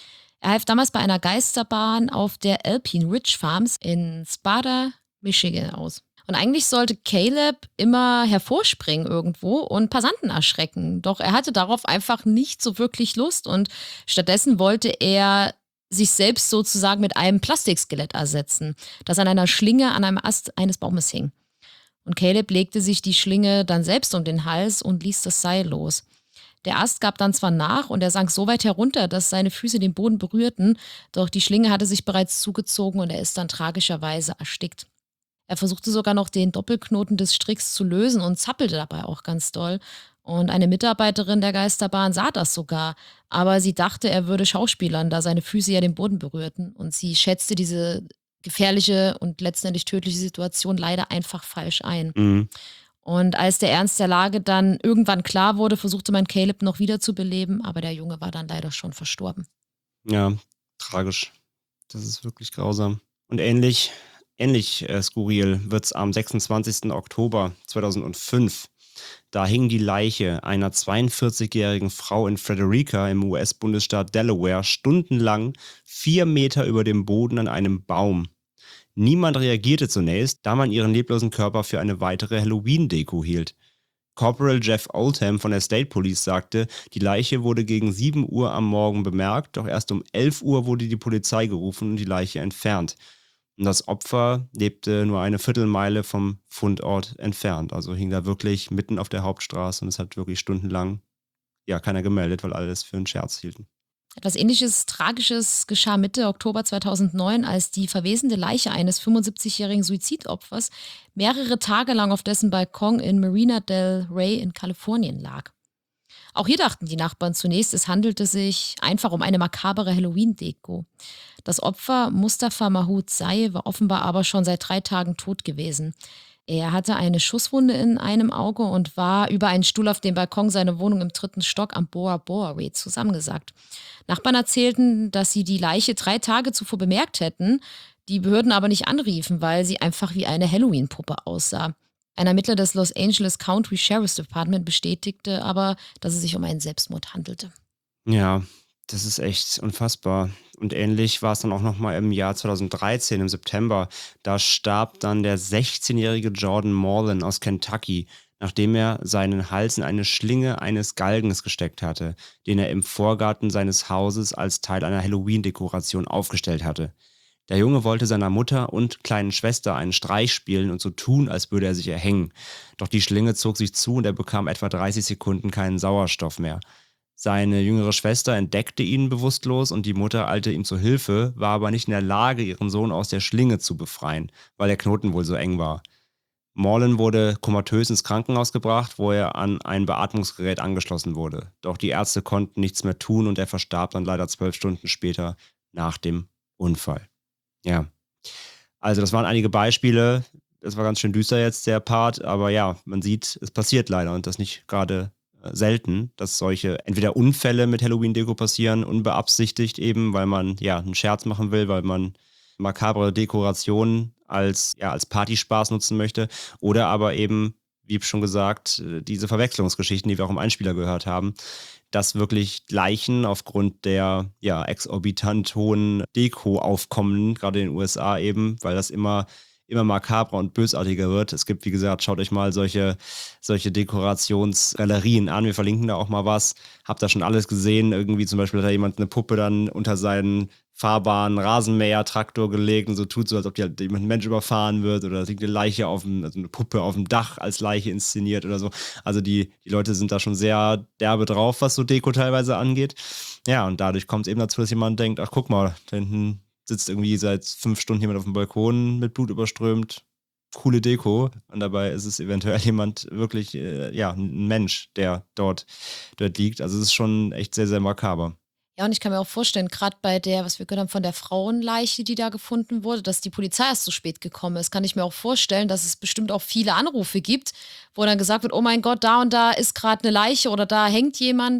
Er half damals bei einer Geisterbahn auf der Alpine Ridge Farms in Sparta, Michigan aus. Und eigentlich sollte Caleb immer hervorspringen irgendwo und Passanten erschrecken. Doch er hatte darauf einfach nicht so wirklich Lust und stattdessen wollte er sich selbst sozusagen mit einem Plastikskelett ersetzen, das an einer Schlinge an einem Ast eines Baumes hing. Und Caleb legte sich die Schlinge dann selbst um den Hals und ließ das Seil los. Der Ast gab dann zwar nach und er sank so weit herunter, dass seine Füße den Boden berührten, doch die Schlinge hatte sich bereits zugezogen und er ist dann tragischerweise erstickt. Er versuchte sogar noch den Doppelknoten des Stricks zu lösen und zappelte dabei auch ganz doll. Und eine Mitarbeiterin der Geisterbahn sah das sogar, aber sie dachte, er würde schauspielern, da seine Füße ja den Boden berührten. Und sie schätzte diese gefährliche und letztendlich tödliche Situation leider einfach falsch ein. Mhm. Und als der Ernst der Lage dann irgendwann klar wurde, versuchte man Caleb noch wieder zu beleben, aber der Junge war dann leider schon verstorben. Ja, tragisch. Das ist wirklich grausam. Und ähnlich, ähnlich äh, skurril wird es am sechsundzwanzigsten Oktober zweitausendfünf. Da hing die Leiche einer zweiundvierzigjährigen Frau in Frederica im U S-Bundesstaat Delaware stundenlang vier Meter über dem Boden an einem Baum. Niemand reagierte zunächst, da man ihren leblosen Körper für eine weitere Halloween-Deko hielt. Corporal Jeff Oldham von der State Police sagte, die Leiche wurde gegen sieben Uhr am Morgen bemerkt, doch erst um elf Uhr wurde die Polizei gerufen und die Leiche entfernt. Und das Opfer lebte nur eine Viertelmeile vom Fundort entfernt, also hing da wirklich mitten auf der Hauptstraße und es hat wirklich stundenlang ja keiner gemeldet, weil alle es für einen Scherz hielten. Etwas Ähnliches Tragisches geschah Mitte Oktober zweitausendneun, als die verwesende Leiche eines fünfundsiebzigjährigen Suizidopfers mehrere Tage lang auf dessen Balkon in Marina del Rey in Kalifornien lag. Auch hier dachten die Nachbarn zunächst, es handelte sich einfach um eine makabere Halloween-Deko. Das Opfer, Mustafa Mahmoud Say, war offenbar aber schon seit drei Tagen tot gewesen. Er hatte eine Schusswunde in einem Auge und war über einen Stuhl auf dem Balkon seiner Wohnung im dritten Stock am Bora Bora Way zusammengesackt. Nachbarn erzählten, dass sie die Leiche drei Tage zuvor bemerkt hätten, die Behörden aber nicht anriefen, weil sie einfach wie eine Halloween-Puppe aussah. Ein Ermittler des Los Angeles County Sheriff's Department bestätigte aber, dass es sich um einen Selbstmord handelte. Ja, das ist echt unfassbar. Und ähnlich war es dann auch nochmal im Jahr zweitausenddreizehn, im September. Da starb dann der sechzehnjährige Jordan Morlan aus Kentucky, nachdem er seinen Hals in eine Schlinge eines Galgens gesteckt hatte, den er im Vorgarten seines Hauses als Teil einer Halloween-Dekoration aufgestellt hatte. Der Junge wollte seiner Mutter und kleinen Schwester einen Streich spielen und so tun, als würde er sich erhängen. Doch die Schlinge zog sich zu und er bekam etwa dreißig Sekunden keinen Sauerstoff mehr. Seine jüngere Schwester entdeckte ihn bewusstlos und die Mutter eilte ihm zur Hilfe, war aber nicht in der Lage, ihren Sohn aus der Schlinge zu befreien, weil der Knoten wohl so eng war. Morlan wurde komatös ins Krankenhaus gebracht, wo er an ein Beatmungsgerät angeschlossen wurde. Doch die Ärzte konnten nichts mehr tun und er verstarb dann leider zwölf Stunden später nach dem Unfall. Ja, also das waren einige Beispiele. Das war ganz schön düster jetzt, der Part, aber ja, man sieht, es passiert leider und das nicht gerade selten, dass solche entweder Unfälle mit Halloween-Deko passieren, unbeabsichtigt eben, weil man ja einen Scherz machen will, weil man makabre Dekorationen als, ja, als Partyspaß nutzen möchte oder aber eben, wie schon gesagt, diese Verwechslungsgeschichten, die wir auch im Einspieler gehört haben, dass wirklich Leichen aufgrund der ja, exorbitant hohen Deko-Aufkommen, gerade in den U S A eben, weil das immer immer makabrer und bösartiger wird. Es gibt, wie gesagt, schaut euch mal solche, solche Dekorationsgalerien an. Wir verlinken da auch mal was. Habt da schon alles gesehen. Irgendwie zum Beispiel hat da jemand eine Puppe dann unter seinen fahrbaren Rasenmäher-Traktor gelegt und so tut so, als ob die halt jemand ein Mensch überfahren wird oder es liegt eine Leiche auf dem, also eine Puppe auf dem Dach als Leiche inszeniert oder so. Also die, die Leute sind da schon sehr derbe drauf, was so Deko teilweise angeht. Ja, und dadurch kommt es eben dazu, dass jemand denkt, ach guck mal, da hinten sitzt irgendwie seit fünf Stunden jemand auf dem Balkon mit Blut überströmt. Coole Deko. Und dabei ist es eventuell jemand wirklich, äh, ja, ein Mensch, der dort, dort liegt. Also es ist schon echt sehr, sehr makaber. Ja, und ich kann mir auch vorstellen, gerade bei der, was wir gehört haben, von der Frauenleiche, die da gefunden wurde, dass die Polizei erst so spät gekommen ist, kann ich mir auch vorstellen, dass es bestimmt auch viele Anrufe gibt, wo dann gesagt wird, oh mein Gott, da und da ist gerade eine Leiche oder da hängt jemand.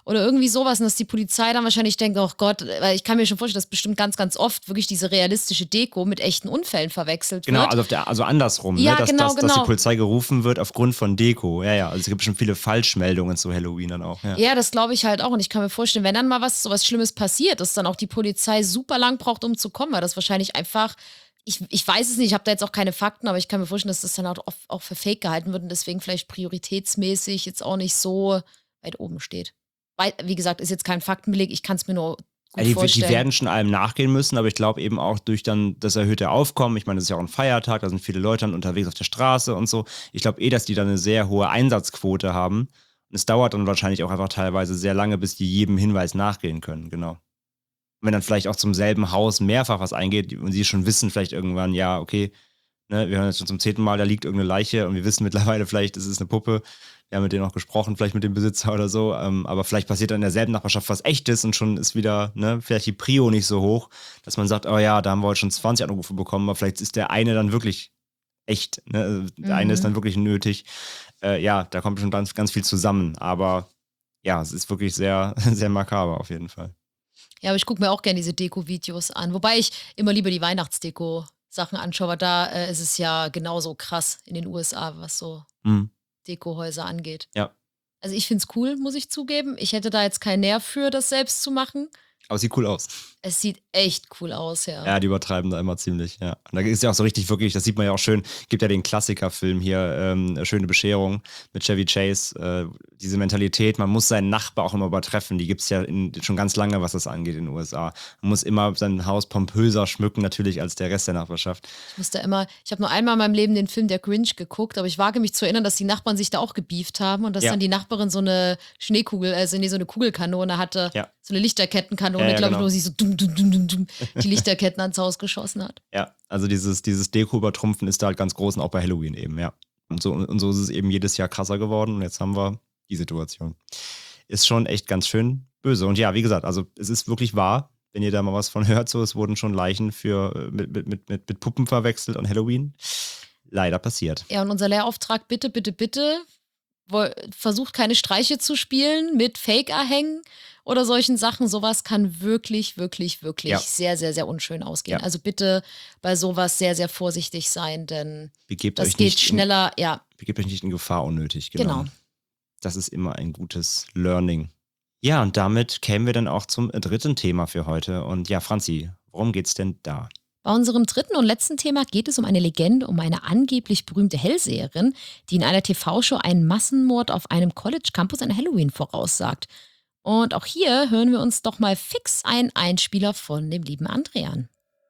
oder irgendwie sowas und dass die Polizei dann wahrscheinlich denkt, oh Gott, weil ich kann mir schon vorstellen, dass bestimmt ganz, ganz oft wirklich diese realistische Deko mit echten Unfällen verwechselt Genau, wird. also, auf der, also andersrum, Ja, ne? dass, genau, dass, dass die genau. Polizei gerufen wird aufgrund von Deko. Ja, ja, also es gibt schon viele Falschmeldungen zu Halloween dann auch. Ja, Ja, das glaube ich halt auch. Und ich kann mir vorstellen, wenn dann mal was, so was Schlimmes passiert, dass dann auch die Polizei super lang braucht, um zu kommen, weil das wahrscheinlich einfach, ich, ich weiß es nicht, ich habe da jetzt auch keine Fakten, aber ich kann mir vorstellen, dass das dann auch, auch für fake gehalten wird und deswegen vielleicht prioritätsmäßig jetzt auch nicht so weit oben steht. Weil, wie gesagt, ist jetzt kein Faktenbeleg, ich kann es mir nur gut Ja, die, vorstellen. die werden schon allem nachgehen müssen, aber ich glaube eben auch durch dann das erhöhte Aufkommen, ich meine, das ist ja auch ein Feiertag, da sind viele Leute dann unterwegs auf der Straße und so. Ich glaube eh, dass die dann eine sehr hohe Einsatzquote haben. Und es dauert dann wahrscheinlich auch einfach teilweise sehr lange, bis die jedem Hinweis nachgehen können, genau. Und wenn dann vielleicht auch zum selben Haus mehrfach was eingeht und sie schon wissen vielleicht irgendwann, ja, okay, ne, wir hören jetzt schon zum zehnten Mal, da liegt irgendeine Leiche und wir wissen mittlerweile vielleicht, es ist eine Puppe. Wir haben mit denen auch gesprochen, vielleicht mit dem Besitzer oder so, ähm, aber vielleicht passiert dann in derselben Nachbarschaft was Echtes und schon ist wieder, ne, vielleicht die Prio nicht so hoch, dass man sagt, oh ja, da haben wir heute schon zwanzig Anrufe bekommen, aber vielleicht ist der eine dann wirklich echt, ne, der Mhm. eine ist dann wirklich nötig. Äh, ja, da kommt schon ganz, ganz viel zusammen, aber ja, es ist wirklich sehr, sehr makaber auf jeden Fall. Ja, aber ich gucke mir auch gerne diese Deko-Videos an. Wobei ich immer lieber die Weihnachtsdeko-Sachen anschaue, aber da äh, ist es ja genauso krass in den U S A, was so Mhm. Dekohäuser angeht. Ja. Also ich finde es cool, muss ich zugeben. Ich hätte da jetzt keinen Nerv für, das selbst zu machen. Aber es sieht cool aus. Es sieht echt cool aus, ja. Ja, die übertreiben da immer ziemlich, ja. Und da ist ja auch so richtig wirklich, das sieht man ja auch schön, gibt ja den Klassikerfilm hier, ähm, Schöne Bescherung mit Chevy Chase, äh, diese Mentalität, man muss seinen Nachbar auch immer übertreffen, die gibt es ja in, schon ganz lange, was das angeht in den U S A. Man muss immer sein Haus pompöser schmücken natürlich als der Rest der Nachbarschaft. Ich musste immer, ich habe nur einmal in meinem Leben den Film Der Grinch geguckt, aber ich wage mich zu erinnern, dass die Nachbarn sich da auch gebieft haben und dass Ja. dann die Nachbarin so eine Schneekugel, also nee, so eine Kugelkanone hatte, Ja. so eine Lichterkettenkanone, Ja, ja, glaube genau. ich, wo sie so dumm, dumm, dumm, dumm, dumm die Lichterketten ans Haus geschossen hat. Ja, also dieses, dieses Deko-Übertrumpfen ist da halt ganz groß und auch bei Halloween eben, ja. Und so, und so ist es eben jedes Jahr krasser geworden und jetzt haben wir die Situation. Ist schon echt ganz schön böse. Und ja, wie gesagt, also es ist wirklich wahr, wenn ihr da mal was von hört, so, es wurden schon Leichen für, mit, mit, mit, mit, mit Puppen verwechselt an Halloween. Leider passiert. Ja, und unser Lehrauftrag, bitte, bitte, bitte, wo, versucht keine Streiche zu spielen mit Fake-Erhängen oder solchen Sachen. Sowas kann wirklich, wirklich, wirklich Ja. sehr, sehr, sehr unschön ausgehen. Ja. Also bitte bei sowas sehr, sehr vorsichtig sein, denn Begebt das euch geht nicht schneller, ja, In, begebt euch nicht in Gefahr unnötig. Genau. genau. Das ist immer ein gutes Learning. Ja, und damit kämen wir dann auch zum dritten Thema für heute. Und ja, Franzi, worum geht's denn da? Bei unserem dritten und letzten Thema geht es um eine Legende, um eine angeblich berühmte Hellseherin, die in einer T V-Show einen Massenmord auf einem College-Campus an Halloween voraussagt. Und auch hier hören wir uns doch mal fix einen Einspieler von dem lieben Andrean.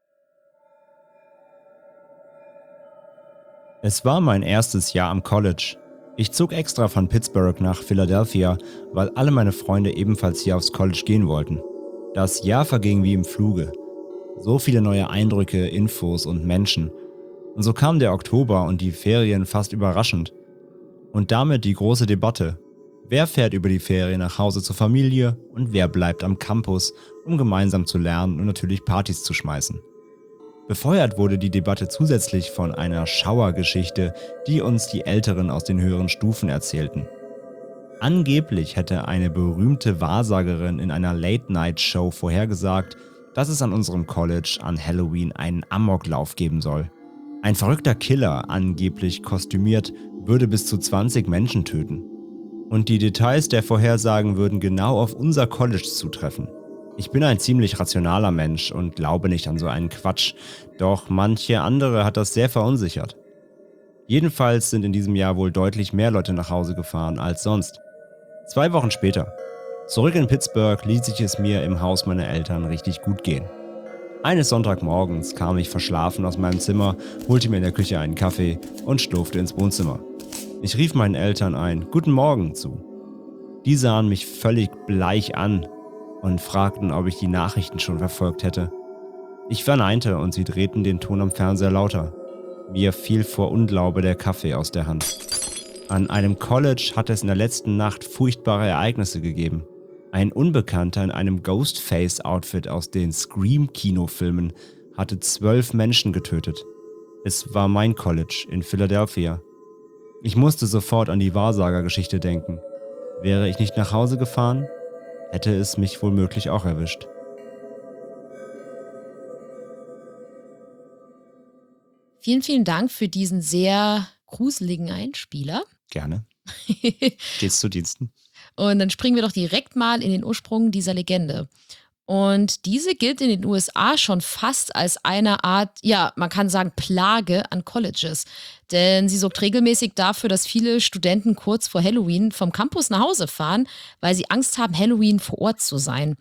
Es war mein erstes Jahr am College. Ich zog extra von Pittsburgh nach Philadelphia, weil alle meine Freunde ebenfalls hier aufs College gehen wollten. Das Jahr verging wie im Fluge. So viele neue Eindrücke, Infos und Menschen. Und so kam der Oktober und die Ferien fast überraschend. Und damit die große Debatte. Wer fährt über die Ferien nach Hause zur Familie und wer bleibt am Campus, um gemeinsam zu lernen und natürlich Partys zu schmeißen? Befeuert wurde die Debatte zusätzlich von einer Schauergeschichte, die uns die Älteren aus den höheren Stufen erzählten. Angeblich hätte eine berühmte Wahrsagerin in einer Late-Night-Show vorhergesagt, dass es an unserem College an Halloween einen Amoklauf geben soll. Ein verrückter Killer, angeblich kostümiert, würde bis zu zwanzig Menschen töten. Und die Details der Vorhersagen würden genau auf unser College zutreffen. Ich bin ein ziemlich rationaler Mensch und glaube nicht an so einen Quatsch, doch manche andere hat das sehr verunsichert. Jedenfalls sind in diesem Jahr wohl deutlich mehr Leute nach Hause gefahren als sonst. Zwei Wochen später. Zurück in Pittsburgh ließ ich es mir im Haus meiner Eltern richtig gut gehen. Eines Sonntagmorgens kam ich verschlafen aus meinem Zimmer, holte mir in der Küche einen Kaffee und schlurfte ins Wohnzimmer. Ich rief meinen Eltern ein Guten Morgen zu. Die sahen mich völlig bleich an und fragten, ob ich die Nachrichten schon verfolgt hätte. Ich verneinte und sie drehten den Ton am Fernseher lauter. Mir fiel vor Unglaube der Kaffee aus der Hand. An einem College hatte es in der letzten Nacht furchtbare Ereignisse gegeben. Ein Unbekannter in einem Ghostface-Outfit aus den Scream-Kinofilmen hatte zwölf Menschen getötet. Es war mein College in Philadelphia. Ich musste sofort an die Wahrsagergeschichte denken. Wäre ich nicht nach Hause gefahren, hätte es mich womöglich auch erwischt. Vielen, vielen Dank für diesen sehr gruseligen Einspieler. Gerne. Stets zu Diensten. Und dann springen wir doch direkt mal in den Ursprung dieser Legende. Und diese gilt in den U S A schon fast als eine Art, ja, man kann sagen, Plage an Colleges. Denn sie sorgt regelmäßig dafür, dass viele Studenten kurz vor Halloween vom Campus nach Hause fahren, weil sie Angst haben, Halloween vor Ort zu sein.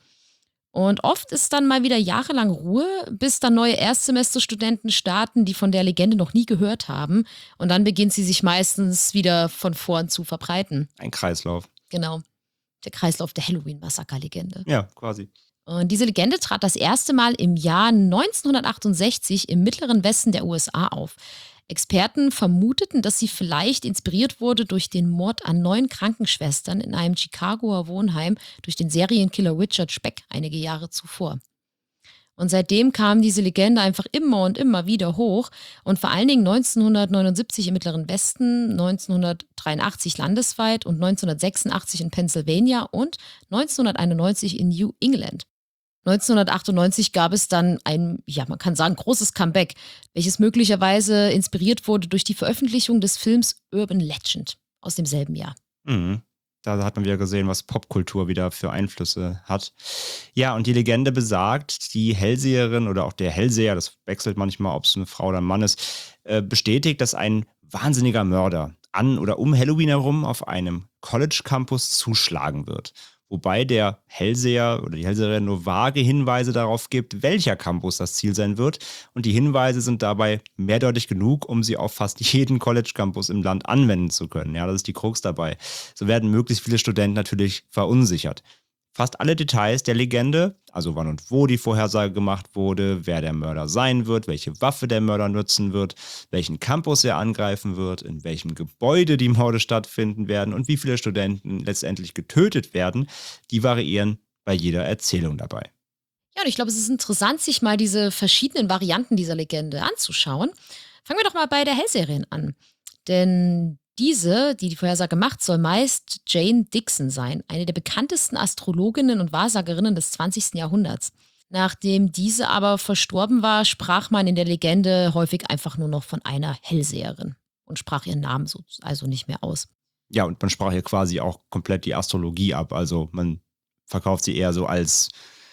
Und oft ist dann mal wieder jahrelang Ruhe, bis dann neue Erstsemesterstudenten starten, die von der Legende noch nie gehört haben. Und dann beginnt sie sich meistens wieder von vorn zu verbreiten. Ein Kreislauf. Genau. Der Kreislauf der Halloween-Massaker-Legende. Ja, quasi. Und diese Legende trat das erste Mal im Jahr neunzehnhundertachtundsechzig im mittleren Westen der U S A auf. Experten vermuteten, dass sie vielleicht inspiriert wurde durch den Mord an neun Krankenschwestern in einem Chicagoer Wohnheim durch den Serienkiller Richard Speck einige Jahre zuvor. Und seitdem kam diese Legende einfach immer und immer wieder hoch und vor allen Dingen neunzehnhundertneunundsiebzig im Mittleren Westen, neunzehnhundertdreiundachtzig landesweit und neunzehnhundertsechsundachtzig in Pennsylvania und neunzehnhunderteinundneunzig in New England. neunzehnhundertachtundneunzig gab es dann ein, ja, man kann sagen, großes Comeback, welches möglicherweise inspiriert wurde durch die Veröffentlichung des Films Urban Legend aus demselben Jahr. Mhm. Da hat man wieder gesehen, was Popkultur wieder für Einflüsse hat. Ja, und die Legende besagt, die Hellseherin oder auch der Hellseher, das wechselt manchmal, ob es eine Frau oder ein Mann ist, äh, bestätigt, dass ein wahnsinniger Mörder an oder um Halloween herum auf einem College-Campus zuschlagen wird. Wobei der Hellseher oder die Hellseherin nur vage Hinweise darauf gibt, welcher Campus das Ziel sein wird. Und die Hinweise sind dabei mehrdeutig genug, um sie auf fast jeden College-Campus im Land anwenden zu können. Ja, das ist die Krux dabei. So werden möglichst viele Studenten natürlich verunsichert. Fast alle Details der Legende, also wann und wo die Vorhersage gemacht wurde, wer der Mörder sein wird, welche Waffe der Mörder nutzen wird, welchen Campus er angreifen wird, in welchem Gebäude die Morde stattfinden werden und wie viele Studenten letztendlich getötet werden, die variieren bei jeder Erzählung dabei. Ja, und ich glaube, es ist interessant, sich mal diese verschiedenen Varianten dieser Legende anzuschauen. Fangen wir doch mal bei der Hellseherin an. Denn diese, die die Vorhersage macht, soll meist Jane Dixon sein, eine der bekanntesten Astrologinnen und Wahrsagerinnen des zwanzigsten Jahrhunderts. Nachdem diese aber verstorben war, sprach man in der Legende häufig einfach nur noch von einer Hellseherin und sprach ihren Namen so, also nicht mehr aus. Ja, und man sprach hier quasi auch komplett die Astrologie ab. Also man verkauft sie eher so als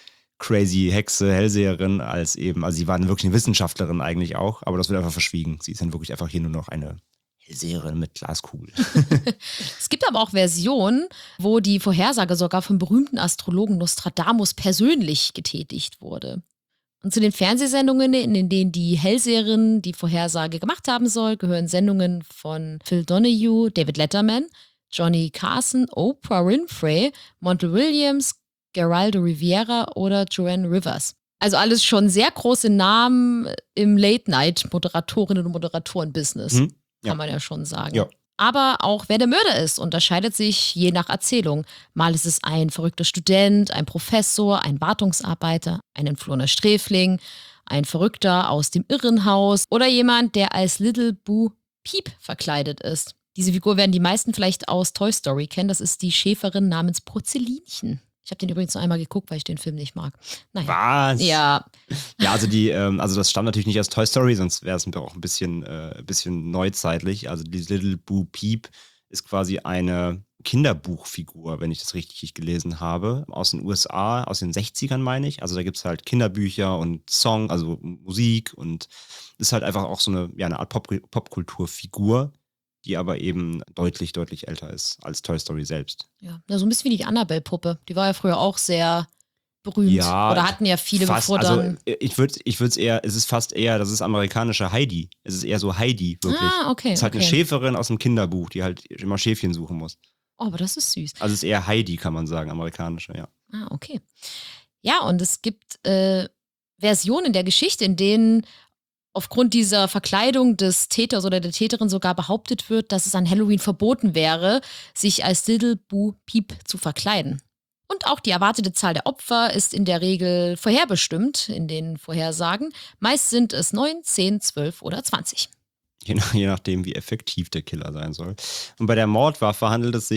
crazy Hexe, Hellseherin, als eben, also sie war wirklich eine Wissenschaftlerin eigentlich auch, aber das wird einfach verschwiegen. Sie ist dann wirklich einfach hier nur noch eine Serie mit Glaskugel. Es gibt aber auch Versionen, wo die Vorhersage sogar vom berühmten Astrologen Nostradamus persönlich getätigt wurde. Und zu den Fernsehsendungen, in denen die Hellseherin die Vorhersage gemacht haben soll, gehören Sendungen von Phil Donahue, David Letterman, Johnny Carson, Oprah Winfrey, Montel Williams, Geraldo Rivera oder Joanne Rivers. Also alles schon sehr große Namen im Late-Night-Moderatorinnen- und Moderatoren-Business. Hm? Kann Ja. man ja schon sagen. Ja. Aber auch wer der Mörder ist, unterscheidet sich je nach Erzählung. Mal ist es ein verrückter Student, ein Professor, ein Wartungsarbeiter, ein entflohener Sträfling, ein Verrückter aus dem Irrenhaus oder jemand, der als Little Boo Peep verkleidet ist. Diese Figur werden die meisten vielleicht aus Toy Story kennen. Das ist die Schäferin namens Porzellinchen. Ich habe den übrigens nur einmal geguckt, weil ich den Film nicht mag. Naja. Was? Ja. Ja, also die, ähm, also das stammt natürlich nicht aus Toy Story, sonst wäre es auch ein bisschen, äh, ein bisschen neuzeitlich. Also die Little Boo Peep ist quasi eine Kinderbuchfigur, wenn ich das richtig gelesen habe, aus den U S A, aus den sechzigern meine ich. Also da gibt es halt Kinderbücher und Song, also Musik und ist halt einfach auch so eine, ja, eine Art Pop- Popkulturfigur, die aber eben deutlich, deutlich älter ist als Toy Story selbst. Ja, so ein bisschen wie die Annabelle-Puppe. Die war ja früher auch sehr berühmt. Ja, Oder hatten ja viele, fast, bevor dann... Also ich würde ich es eher, es ist fast eher, das ist amerikanische Heidi. Es ist eher so Heidi, wirklich. Ah, okay. Es ist halt okay. eine Schäferin aus dem Kinderbuch, die halt immer Schäfchen suchen muss. Oh, aber das ist süß. Also es ist eher Heidi, kann man sagen, amerikanische, ja. Ah, okay. Ja, und es gibt äh, Versionen der Geschichte, in denen aufgrund dieser Verkleidung des Täters oder der Täterin sogar behauptet wird, dass es an Halloween verboten wäre, sich als Little Boo Peep zu verkleiden. Und auch die erwartete Zahl der Opfer ist in der Regel vorherbestimmt in den Vorhersagen. Meist sind es neun, zehn, zwölf oder zwanzig. Je, nach, je nachdem, wie effektiv der Killer sein soll. Und bei der Mordwaffe handelt es sich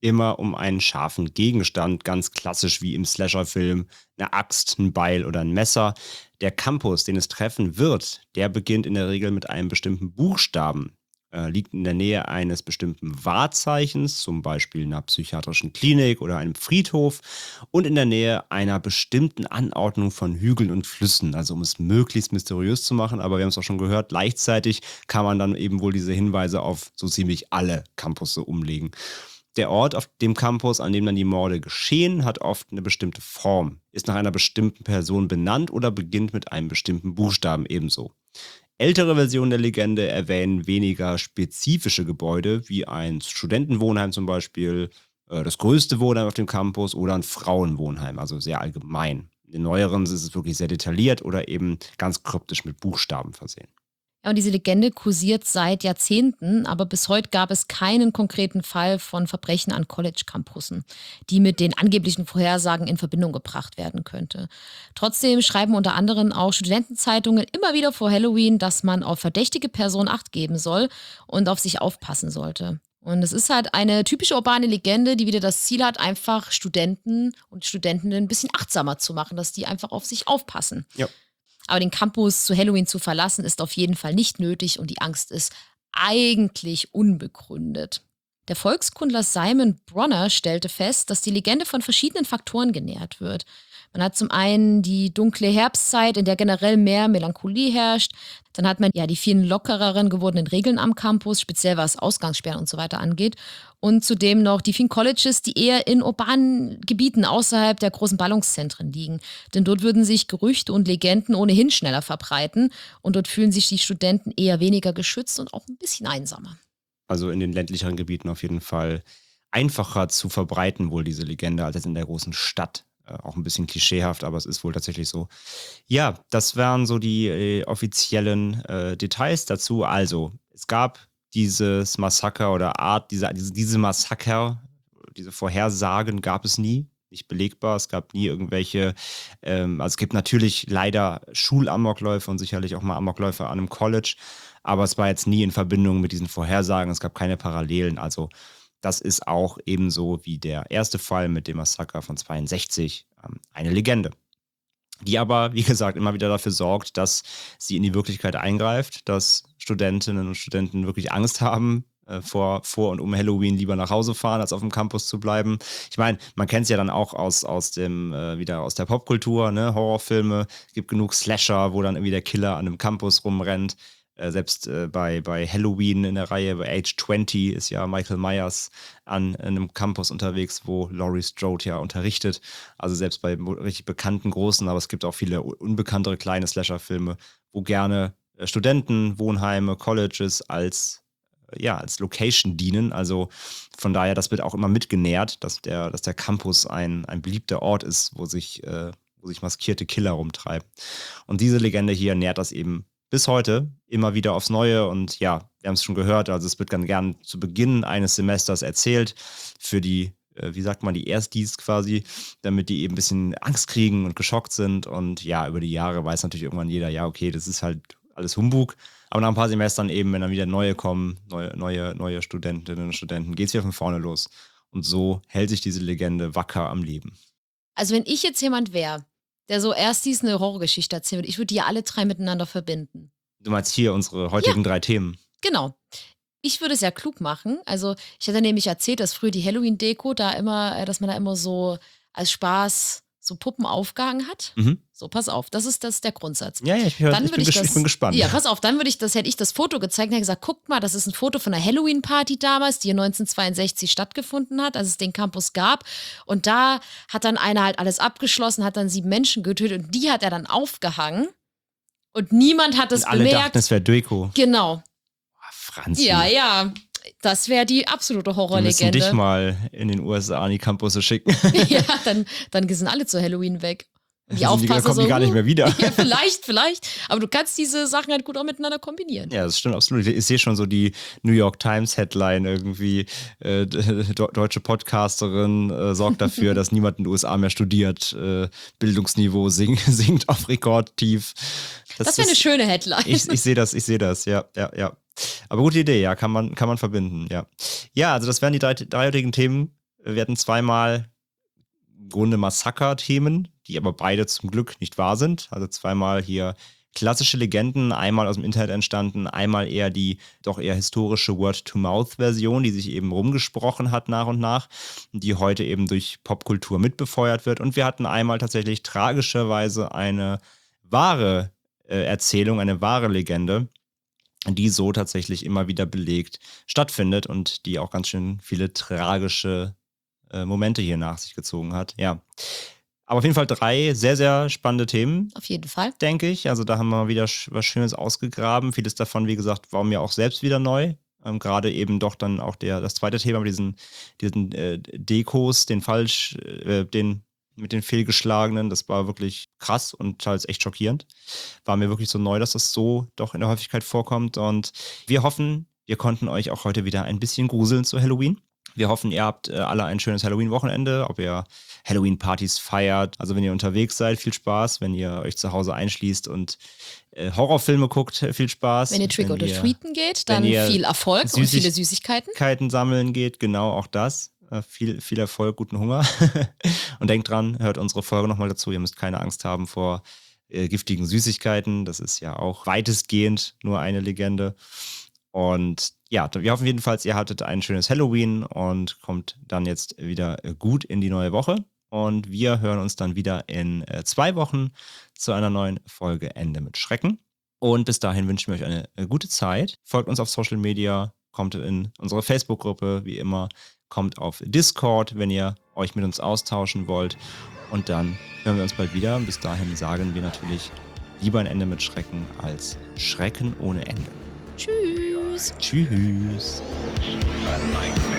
immer um einen scharfen Gegenstand, ganz klassisch wie im Slasher-Film, eine Axt, ein Beil oder ein Messer. Der Campus, den es treffen wird, der beginnt in der Regel mit einem bestimmten Buchstaben, äh, liegt in der Nähe eines bestimmten Wahrzeichens, zum Beispiel einer psychiatrischen Klinik oder einem Friedhof, und in der Nähe einer bestimmten Anordnung von Hügeln und Flüssen, also um es möglichst mysteriös zu machen, aber wir haben es auch schon gehört, gleichzeitig kann man dann eben wohl diese Hinweise auf so ziemlich alle Campusse umlegen. Der Ort auf dem Campus, an dem dann die Morde geschehen, hat oft eine bestimmte Form, ist nach einer bestimmten Person benannt oder beginnt mit einem bestimmten Buchstaben ebenso. Ältere Versionen der Legende erwähnen weniger spezifische Gebäude, wie ein Studentenwohnheim zum Beispiel, äh, das größte Wohnheim auf dem Campus oder ein Frauenwohnheim, also sehr allgemein. In den neueren ist es wirklich sehr detailliert oder eben ganz kryptisch mit Buchstaben versehen. Ja, und diese Legende kursiert seit Jahrzehnten, aber bis heute gab es keinen konkreten Fall von Verbrechen an College-Campussen, die mit den angeblichen Vorhersagen in Verbindung gebracht werden könnte. Trotzdem schreiben unter anderem auch Studentenzeitungen immer wieder vor Halloween, dass man auf verdächtige Personen Acht geben soll und auf sich aufpassen sollte. Und es ist halt eine typische urbane Legende, die wieder das Ziel hat, einfach Studenten und Studentinnen ein bisschen achtsamer zu machen, dass die einfach auf sich aufpassen. Ja. Aber den Campus zu Halloween zu verlassen, ist auf jeden Fall nicht nötig und die Angst ist eigentlich unbegründet. Der Volkskundler Simon Bronner stellte fest, dass die Legende von verschiedenen Faktoren genährt wird. Man hat zum einen die dunkle Herbstzeit, in der generell mehr Melancholie herrscht. Dann hat man ja die vielen lockereren gewordenen Regeln am Campus, speziell was Ausgangssperren und so weiter angeht. Und zudem noch die vielen Colleges, die eher in urbanen Gebieten außerhalb der großen Ballungszentren liegen. Denn dort würden sich Gerüchte und Legenden ohnehin schneller verbreiten. Und dort fühlen sich die Studenten eher weniger geschützt und auch ein bisschen einsamer. Also in den ländlicheren Gebieten auf jeden Fall einfacher zu verbreiten wohl diese Legende als jetzt in der großen Stadt. Äh, auch ein bisschen klischeehaft, aber es ist wohl tatsächlich so. Ja, das wären so die äh, offiziellen äh, Details dazu. Also, es gab dieses Massaker oder Art, diese, diese, diese Massaker, diese Vorhersagen gab es nie. Nicht belegbar. Es gab nie irgendwelche, ähm, also es gibt natürlich leider Schulamokläufe und sicherlich auch mal Amokläufe an einem College, aber es war jetzt nie in Verbindung mit diesen Vorhersagen. Es gab keine Parallelen. Also das ist auch ebenso wie der erste Fall mit dem Massaker von zweiundsechzig ähm, eine Legende, die aber, wie gesagt, immer wieder dafür sorgt, dass sie in die Wirklichkeit eingreift, dass Studentinnen und Studenten wirklich Angst haben, äh, vor, vor und um Halloween lieber nach Hause fahren, als auf dem Campus zu bleiben. Ich meine, man kennt es ja dann auch aus, aus dem, äh, wieder aus der Popkultur, ne? Horrorfilme, es gibt genug Slasher, wo dann irgendwie der Killer an einem Campus rumrennt. Äh, selbst äh, bei, bei Halloween in der Reihe, bei Age zwanzig ist ja Michael Myers an einem Campus unterwegs, wo Laurie Strode ja unterrichtet. Also selbst bei richtig bekannten großen, aber es gibt auch viele unbekanntere kleine Slasher-Filme, wo gerne äh, Studenten, Wohnheime, Colleges als, äh, ja, als Location dienen. Also von daher, das wird auch immer mitgenährt, dass der, dass der Campus ein, ein beliebter Ort ist, wo sich, äh, wo sich maskierte Killer rumtreiben. Und diese Legende hier nährt das eben bis heute immer wieder aufs Neue und ja, wir haben es schon gehört, also es wird dann gern zu Beginn eines Semesters erzählt für die, äh, wie sagt man, die Erstis quasi, damit die eben ein bisschen Angst kriegen und geschockt sind und ja, über die Jahre weiß natürlich irgendwann jeder, ja okay, das ist halt alles Humbug, aber nach ein paar Semestern eben, wenn dann wieder neue kommen, neue, neue, neue Studentinnen und Studenten, geht es wieder von vorne los und so hält sich diese Legende wacker am Leben. Also wenn ich jetzt jemand wäre, der so erst dies eine Horrorgeschichte erzählen würde, ich würde die ja alle drei miteinander verbinden. Du meinst hier unsere heutigen ja. drei Themen? Genau. Ich würde es ja klug machen. Also ich hatte nämlich erzählt, dass früher die Halloween-Deko da immer, dass man da immer so als Spaß so Puppen aufgehangen hat. Mhm. So, pass auf, das ist das der Grundsatz. Ja, ja, ich, hör, dann ich, bin, ich, das, ich bin gespannt. Ja, pass auf, dann würde ich das, hätte ich das Foto gezeigt und hätte gesagt, guckt mal, das ist ein Foto von einer Halloween-Party damals, die neunzehnhundertzweiundsechzig stattgefunden hat, als es den Campus gab. Und da hat dann einer halt alles abgeschlossen, hat dann sieben Menschen getötet und die hat er dann aufgehangen. Und niemand hat es und alle bemerkt. Dachten, es wäre Deko. Genau. Oh, Franzi. Ja, ja. Das wäre die absolute Horrorlegende. Wir müssen dich mal in den U S A an die Campusse schicken. Ja, dann, dann sind alle zu Halloween weg. Die die Aufpasser kommen so, die gar nicht mehr wieder. Ja, vielleicht, vielleicht. Aber du kannst diese Sachen halt gut auch miteinander kombinieren. Ja, das stimmt absolut. Ich sehe schon so die New York Times Headline irgendwie, äh, deutsche Podcasterin äh, sorgt dafür, dass niemand in den U S A mehr studiert. Äh, Bildungsniveau sink, sinkt auf Rekordtief. Das, das wäre eine schöne Headline. Ich, ich sehe das, ich sehe das, ja, ja, ja. Aber gute Idee, ja, kann man, kann man verbinden, ja. Ja, also das wären die drei, drei heutigen Themen Wir hatten zweimal im Grunde Massaker-Themen, die aber beide zum Glück nicht wahr sind. Also zweimal hier klassische Legenden, einmal aus dem Internet entstanden, einmal eher die doch eher historische Word-to-Mouth-Version, die sich eben rumgesprochen hat nach und nach, die heute eben durch Popkultur mitbefeuert wird. Und wir hatten einmal tatsächlich tragischerweise eine wahre äh, Erzählung, eine wahre Legende, die so tatsächlich immer wieder belegt stattfindet und die auch ganz schön viele tragische äh, Momente hier nach sich gezogen hat. Ja. Aber auf jeden Fall drei sehr, sehr spannende Themen, Auf jeden Fall. denke ich. Also da haben wir mal wieder sch- was Schönes ausgegraben. Vieles davon, wie gesagt, war mir auch selbst wieder neu. Ähm, Gerade eben doch dann auch der, das zweite Thema mit diesen, diesen äh, Dekos, den falsch, äh, den mit den fehlgeschlagenen, das war wirklich krass und teils echt schockierend. War mir wirklich so neu, dass das so doch in der Häufigkeit vorkommt. Und wir hoffen, wir konnten euch auch heute wieder ein bisschen gruseln zu Halloween. Wir hoffen, ihr habt äh, alle ein schönes Halloween-Wochenende, ob ihr Halloween-Partys feiert. Also wenn ihr unterwegs seid, viel Spaß. Wenn ihr euch zu Hause einschließt und äh, Horrorfilme guckt, viel Spaß. Wenn ihr Trick or ihr Treaten geht, dann wenn ihr viel Erfolg und Süßig- viele Süßigkeiten. Süßigkeiten sammeln geht, genau auch das. Äh, viel, viel Erfolg, guten Hunger. Und denkt dran, hört unsere Folge nochmal dazu. Ihr müsst keine Angst haben vor äh, giftigen Süßigkeiten. Das ist ja auch weitestgehend nur eine Legende. Und ja, wir hoffen jedenfalls, ihr hattet ein schönes Halloween und kommt dann jetzt wieder äh, gut in die neue Woche. Und wir hören uns dann wieder in äh, zwei Wochen zu einer neuen Folge Ende mit Schrecken. Und bis dahin wünschen wir euch eine äh, gute Zeit. Folgt uns auf Social Media, kommt in unsere Facebook-Gruppe, wie immer. Kommt auf Discord, wenn ihr euch mit uns austauschen wollt. Und dann hören wir uns bald wieder. Bis dahin sagen wir natürlich lieber ein Ende mit Schrecken als Schrecken ohne Ende. Tschüss. Tschüss. A nightmare.